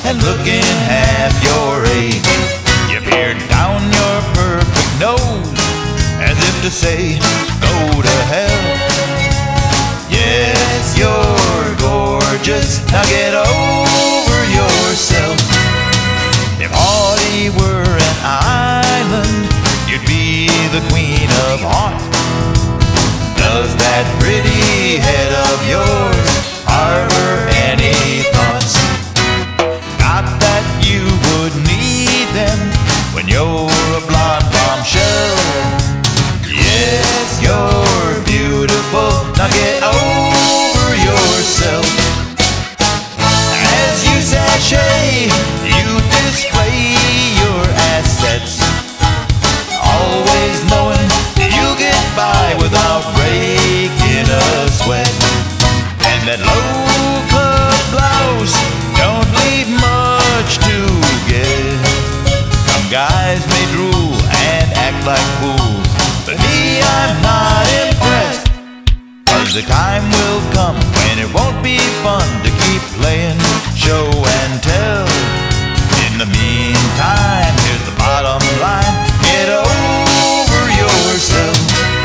and looking half your age. You peered down your perfect nose as if to say, go to hell. Yes, you're gorgeous, now get over yourself. If Hawaii were an island, you'd be the queen of haunt. Does that pretty head of yours harbor any thoughts? Not that you would need them when you're a blonde bombshell. Yes, you're beautiful, now get over yourself. As you sashay, you display your assets, always knowing you'll get by without breaking a sweat. And that low-cut blouse don't leave much to get. Some guys may drool and act like fools, but me, I'm not impressed. 'Cause the time will come when it won't be fun to keep playing show and tell. In the meantime, here's the bottom line: get over yourself.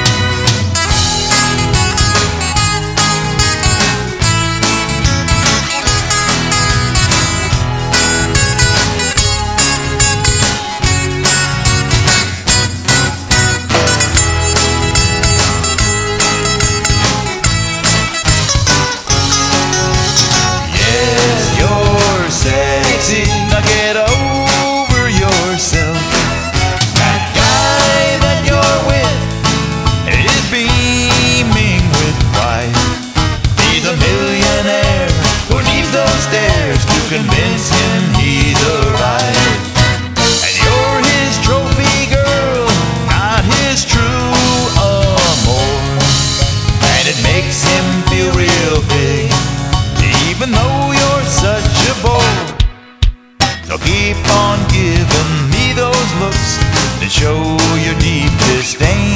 Now get over yourself. That guy that you're with is beaming with pride. He's a millionaire who needs those stairs to convince him he's alright. And you're his trophy girl, not his true amour. And it makes him feel real big, even though you're such a bore. So keep on giving me those looks that show your deep disdain.